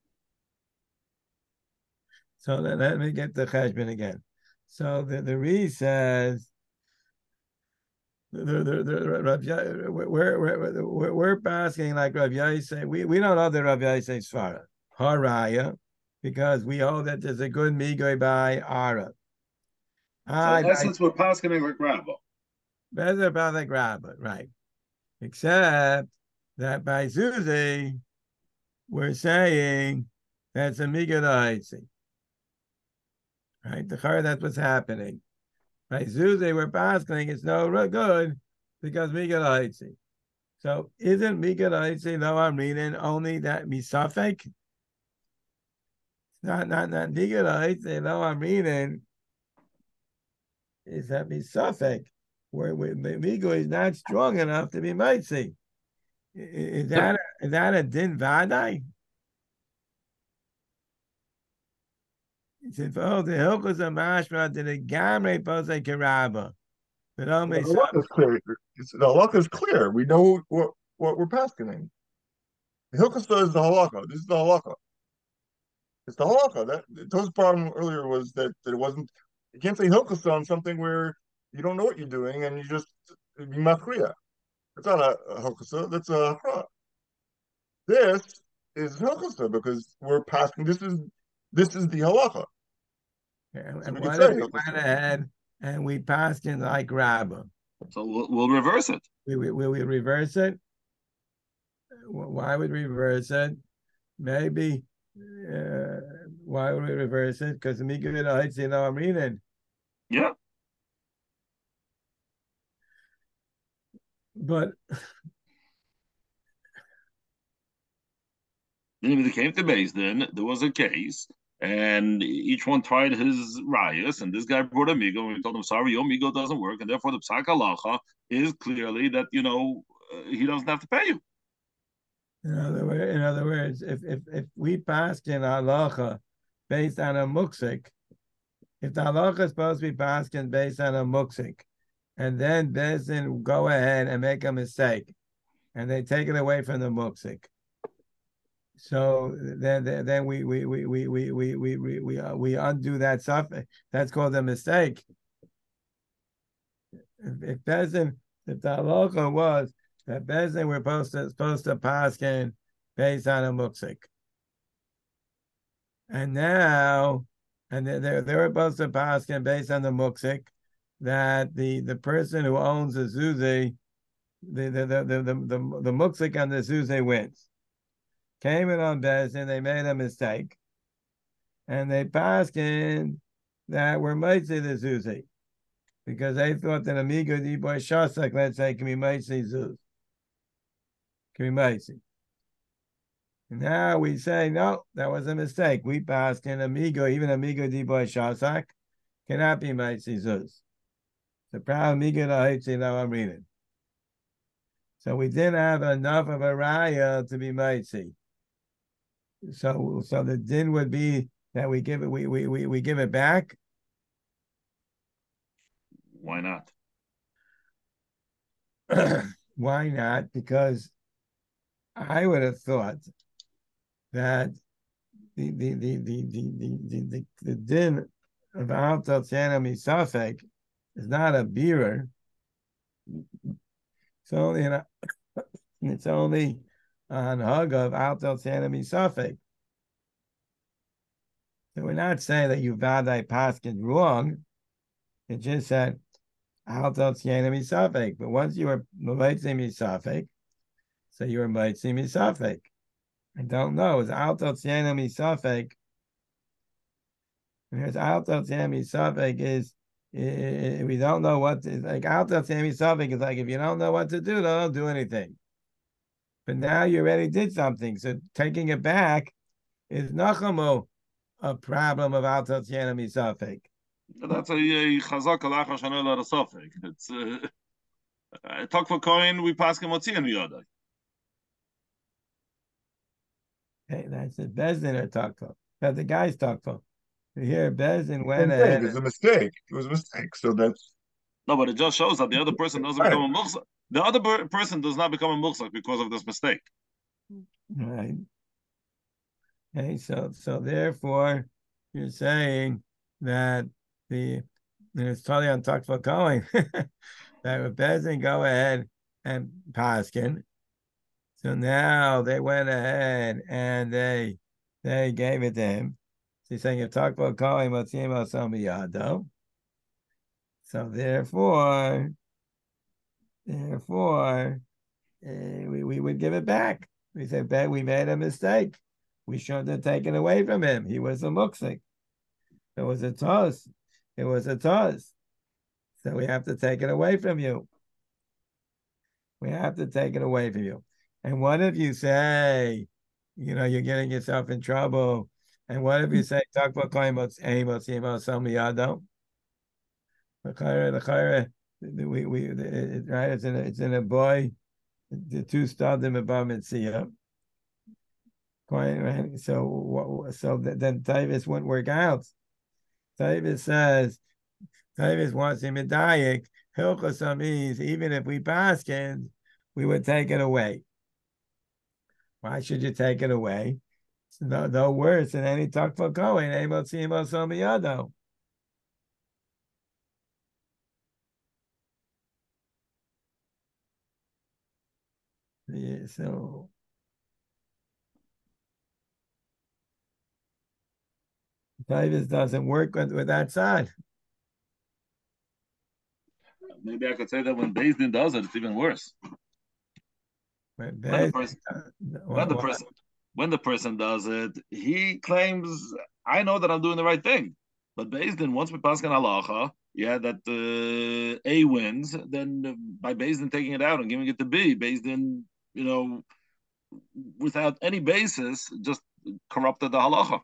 So let, let me get the cheshbon again. So the the Re says the the the Rav we're we're we're asking like Rav Yosef. We we don't know the Rav Yosef svara haraya because we hold that there's a good migui by ara. So in essence, we're passing like Rabba. Better about like Rabba, right? Except that by Zuzi, we're saying that's a migui. Right? The char, that's what's happening. By Zuzi, we're passing it's no good because migui. So isn't migui though I'm reading only that misafek? Not not not migui though I'm reading is that misafek where migui is not strong enough to be mitzi. Is that a, is that a din vadai? He said, "Oh, the hilchos of mashma did a gamre posei keraba." But only the halakha is clear. It's, the halakha is clear. We know what what we're passing. The hilchos is the halakha. This is the halakha. It's the halakha. That To's problem earlier was that, that it wasn't. You can't say hilchos on something where you don't know what you're doing and you just be machriya. It's not a, a hilchos. That's a hara. This is hilchos because we're passing. This is this is the halacha. And, so and we what can if say we went ahead and we passed in like Rabba? So we'll, we'll reverse it. We, we, will we reverse it? Why would we reverse it? Maybe, uh, why would we reverse it? Because the Mikvah, you know, I'm reading. Yeah. But then when it came to base, then there was a case, and each one tried his rayas, and this guy brought a migo, and we told him, sorry, your migo doesn't work, and therefore the psak halacha is clearly that, you know, uh, he doesn't have to pay you. In other words, in other words, if if if we pass in halacha based on a muksik, if the halacha is supposed to be passed based on a muksik, and then Bezin go ahead and make a mistake, and they take it away from the muksik. So then, then we we we we we we we we we, uh, we undo that stuff. That's called a mistake. If, if Bezin, if the halacha was that Bezin were supposed to supposed to paskin based on a muksik, and now, and they they they were supposed to paskin based on the muksik that the the person who owns the zuzi, the the the the the, the, the muksik on the zuzi wins. Came in on Bezin, they made a mistake, and they paskin that we're mitzi the zuzi because they thought that amigo di boy shasak, let's say, can be mitzi zuz. Can be mitzi. Now we say, no, that was a mistake. We passed in amigo, even amigo di boy shasak, cannot be mitzi zuz. The proud amigo la hitzi now I'm reading. So we didn't have enough of a raya to be mitzi. So so the din would be that we give it we we we, we give it back. Why not? Why not? Because I would have thought that the the the the the the, the, the, the din of Al Tzana Misafek is not a bearer. It's only an, it's only on hug of Al Tzana Misafek. So we're not saying that you vadai paskin wrong. It just said Al Tzana Misafek. But once you were Maitzi Misafek, so you were Maitzi Misafek. I don't know. It's Al Tzana Misafek. Because Al Tzana Misafek is we don't know what to, like out of Sammy Suffolk is like if you don't know what to do, don't do anything. But now you already did something, so taking it back is nachamu a problem of out of Sammy Suffolk. That's a chazak alacha shanel safek. It's uh, talk for coin. We pass him motzi and yada. Hey, that's the Bezdin are talk for. That's the guys talk for. Here, Bezdin went ahead. It was a mistake. It was a mistake. So that's no, but it just shows that the other person doesn't right. become a muhsak. The other per- person does not become a muhsak because of this mistake. Right. Okay, so so therefore, you're saying that the it's totally on talk for going that if Bezdin go ahead and paskin. So now they went ahead and they they gave it to him. So he's saying if talk about calling Motzimo Somiyado. So therefore, therefore, uh, we, we would give it back. We said, "Bet we made a mistake. We shouldn't have taken it away from him. He was a muksik. It was a toss. It was a toss. So we have to take it away from you. We have to take it away from you. And what if you say, you know, you're getting yourself in trouble? And what if you say, talk about koimot amos emos somiyado? The chayre, the chayre, we we it, right? It's in a, it's in a boy. The two stadim above mitzia. Right. So so then Tavis wouldn't work out. Tavis says, Tavis wants him in dayak. Hilchos amis, even if we paskin, we would take it away. Why should you take it away? It's no, no worse than any talk for going. Yeah, so Tavis doesn't work with, with that side. Maybe I could say that when Beis Din does it, it's even worse. When, when, the person, uh, when, the person, when the person does it, he claims, I know that I'm doing the right thing. But Beis Din, once we pass on halacha, yeah, that uh, A wins, then uh, by Beis Din taking it out and giving it to B, Beis Din, you know, without any basis, just corrupted the halacha.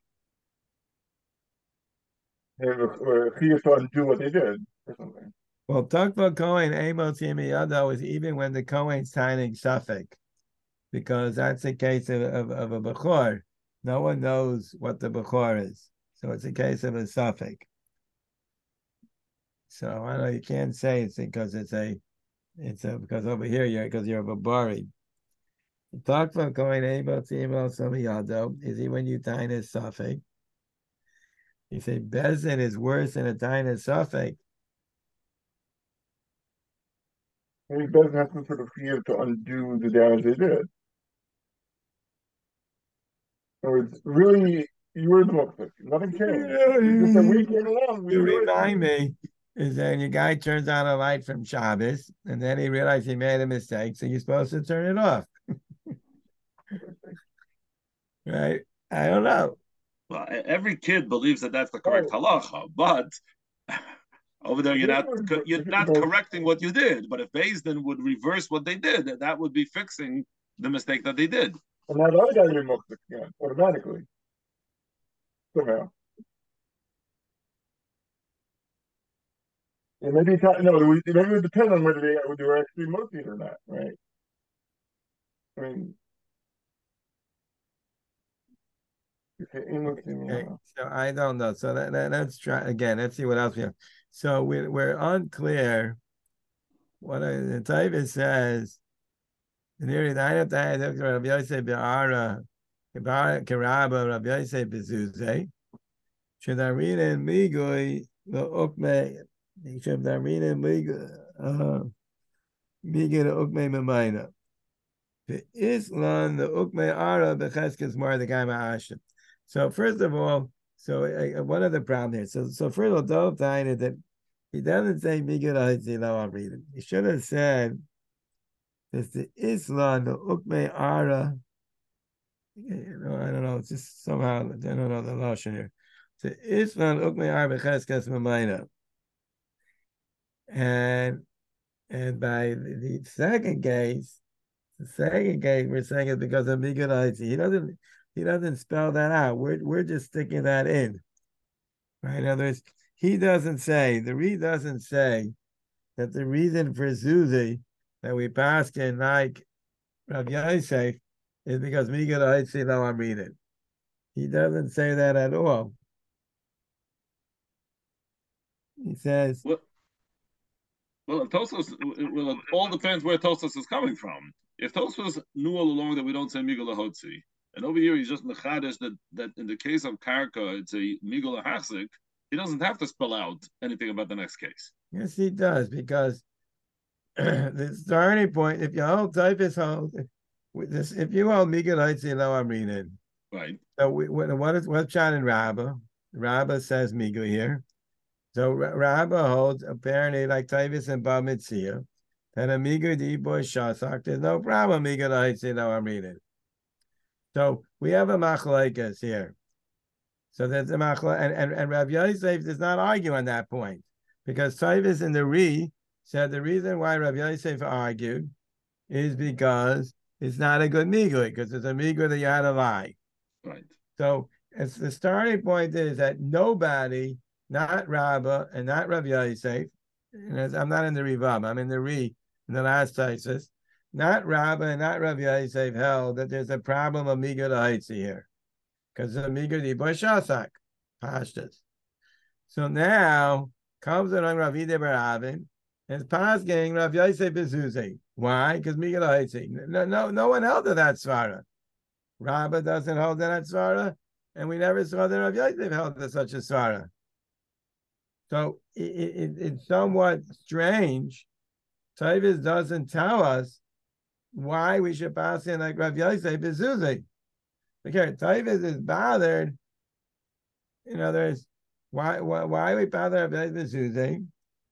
Or he just wanted to do what they did or something. Well, talk about Kohen Amos Yemiyado is even when the Kohen's signing Suffolk, because that's a case of, of, of a Bechor. No one knows what the Bechor is. So it's a case of a Suffolk. So I know you can't say it's because it's a, it's a, because over here you're, because you're a Babari. Talk about Kohen Amos Yemiyado is he when you tie his Suffolk. You say Bezin is worse than a tying his Suffolk. He doesn't have some sort of fear to undo the damage they did. So it's really, you were the Muktzik. Nothing changed. You just said we came along. We you remind me is that your guy turns on a light from Shabbos and then he realized he made a mistake, so you're supposed to turn it off. Right? I don't know. Well, every kid believes that that's the correct oh. halacha, but over there, you're not you're not correcting what you did. But if Beis Din would reverse what they did, that would be fixing the mistake that they did. And now the other guy will muktzik again automatically. Somehow. Yeah, maybe it's not, no, maybe it would depend on whether they, they were actually muktzik or not, right? I mean. Okay, so I don't know. So that, that, let's try again. Let's see what else we have. So we're we're unclear. What I, the Tavis says. Near the Ayat Ayat Rabbi Yosef Be'ara Keraba Rabbi Yosef Bezuze. Should I read in Migui the Ukme? Should I read in Migui Migui the Ukme Memaina? The Islam the Ukme Ara Becheskes Mar the Gama Ashim. So first of all, so uh, what are the problem here? So so first of all, Dov Taina that he doesn't say Migui Ha'Zilo. I'll read it. He should have said. There's the Islam, the Ukme Ara. You know, I don't know. It's just somehow I don't know the lashon here. The Islam Ukme Ara Becheskes Memaina. And and by the, the second case, the second case we're saying is because of Migdal. He doesn't he doesn't spell that out. We're we're just sticking that in. Right? In other words, he doesn't say, the Reed doesn't say that the reason for Zuzi that we pass in like Rav Yosef is because Migdal Haitzi lo Amrinin. He doesn't say that at all. He says, well, well, Tosfos, well, it all depends where Tosfos is coming from. If Tosfos knew all along that we don't say Migdal Hotzi, and over here he's just mechadish that that in the case of Karka it's a Migdal Hachzik, he doesn't have to spell out anything about the next case. yes, he does, because the starting point, if you hold typhus hold, with this, if you hold Migdal Haitzi lo Amrinin, right? So we, what is what's Shot in Rabbah? Rabbah says Migdal here. So Rabbah holds apparently like Tavis and Bab Mitzia that a Migdal Diboy Shasak, there's no problem Migdal Haitzi lo Amrinin. So we have a machlaikas here. So there's a machlaikas, and, and, and Rav Yosef does not argue on that point, because Tavis in the Re said the reason why Rav Yosef argued is because it's not a good Migdal, because it's a Migdal that you had to lie. Right. So it's the starting point is that nobody, not Rabbah and not Rav Yosef, and I'm not in the Rivam, I'm in the Re, in the last thesis, not Rabbah and not Rav Yosef held that there's a problem of Migdal Haitzi here, because of Migdal Diboy Shasak, Pashtas. So now comes along Rav Ida bar Avin, and it's pasking Rav Yosef Bezuzi. Why? Because Migdal Haitzi. No, no, no one held to that svara. Rabbah doesn't hold to that svara, and we never saw that Rav Yosef held to such a svara. So it, it, it's somewhat strange. Tavis doesn't tell us why we should pass in like Rav Yosef Bezuzi. Okay, Tavis is bothered. In other words, why why why we bother Rav Yosef Bezuzi?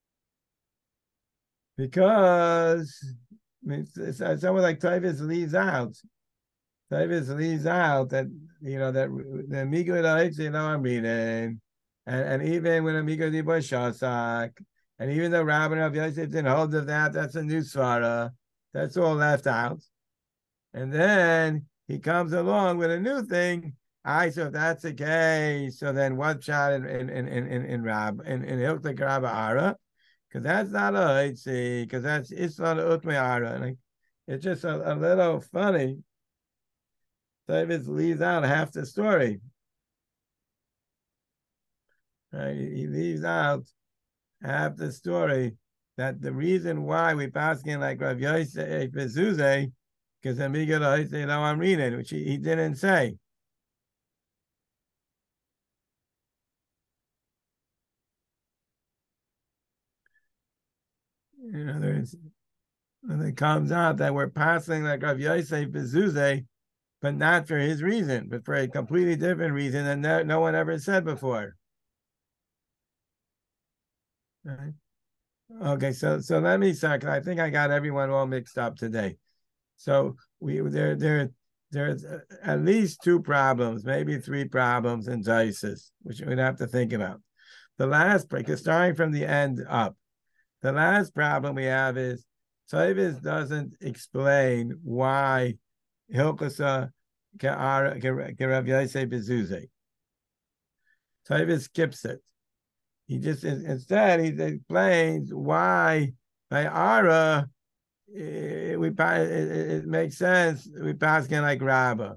Because I mean, it's, it's someone like Tavis leaves out. Tavis leaves out that, you know, that the Migdal Haitzi lo Amrinin, and and even when a Migdal Diboy Shasak, and even though Rabbi Rav Yosef didn't hold of that, that's a new svara. That's all left out. And then he comes along with a new thing. I so if that's the case, so then what shot in in in in in Rab in in Hilchot Rabba Ara? Because that's not a Haitzi, because that's it's not a Utmei Ara. Like, it's just a, a little funny. Tavis leaves out half the story. Right? He leaves out half the story, that the reason why we pass in like Rav Yosef Bezuzi, because the Migdal Haitzi lo Amrinin, which he, he didn't say. In other words, and it comes out that we're passing like Rav Yosef Bezuzi, but not for his reason, but for a completely different reason that no, no one ever said before. Right. Okay, so so let me start, because I think I got everyone all mixed up today. So we there there there's at least two problems, maybe three problems in Zaisis, which we'd have to think about. The last break is starting from the end up. The last problem we have is Tavis doesn't explain why Hilchasa Rav Yosef Bezuzi. Tavis skips it. He just instead he explains why by Ara it, we it, it makes sense we pass again like Rabbah.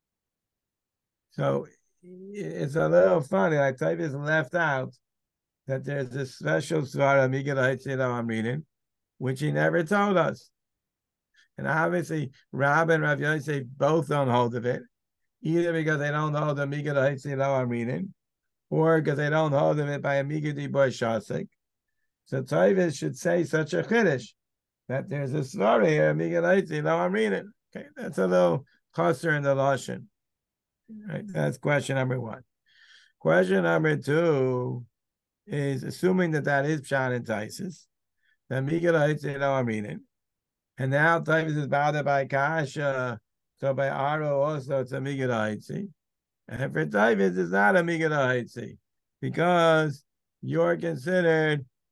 So it's a little funny. Like Tavis left out that there's a special svara Migdal Haitzi lo Amrinin, which he never told us. And obviously, Rabbah and Rav Yosef both don't hold of it, either because they don't hold the Migdal Haitzi lo Amrinin, or because they don't hold of it by a Migdal Diboy Shasak. So Tavis should say such a chiddush, that there's a svara here, Migdal Haitzi lo Amrinin. Okay, that's a little cluster in the lashon. Right, that's question number one. Question number two is assuming that that is Pshat and Taisis, that Migdal Haitzi lo Amrinin, and now Tavis is bothered by Kasha, so by Aro also it's a Migdal Haitzi. And for Tavis, it's not a Migdal Haitzi, because you're considered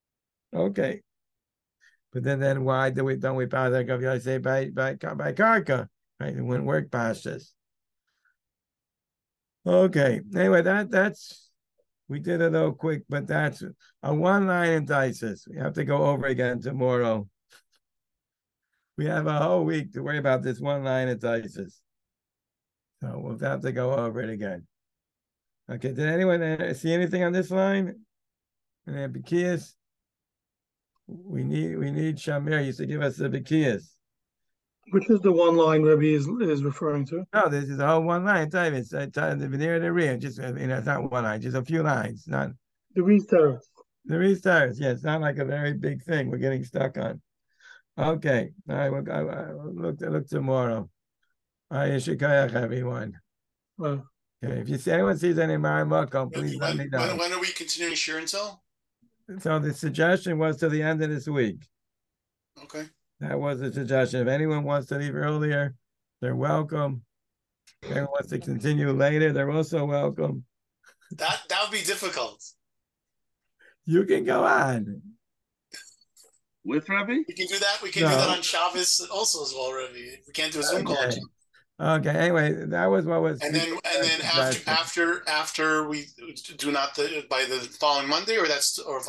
Okay. But then, then why do we don't we pass that of Yosef by by by karka? Right? It wouldn't work pashas. Okay. Anyway, that that's we did it a little quick, but that's a one line in Taisus. We have to go over again tomorrow. We have a whole week to worry about this one line in Taisus. So we'll have to go over it again. Okay. Did anyone see anything on this line? And Bikiyas? We need we need Shamir used to give us the Bikiyas. Which is the one line Rebbe is is referring to? No, this is a whole one line. Time it's uh, the veneer of the rear. Just you know, it's not one line, just a few lines. Not the restart. The restarts. Yeah, it's not like a very big thing we're getting stuck on. Okay, all right. We'll, I, I, we'll look look tomorrow. I shikayach everyone. Well, okay, if you see anyone sees any Marimukum, please when, let me know. When, when are we continuing Shir until? So the suggestion was to the end of this week. Okay. That was the suggestion. If anyone wants to leave earlier, they're welcome. If anyone wants to continue later, they're also welcome. That that would be difficult. You can go on. With Rabbi? We can do that. We can No. do that on Shabbos also as well, Rabbi. We can't do a Zoom Okay. call. Okay. Anyway, that was what was. And then and then after after after we do not the by the following Monday, or that's or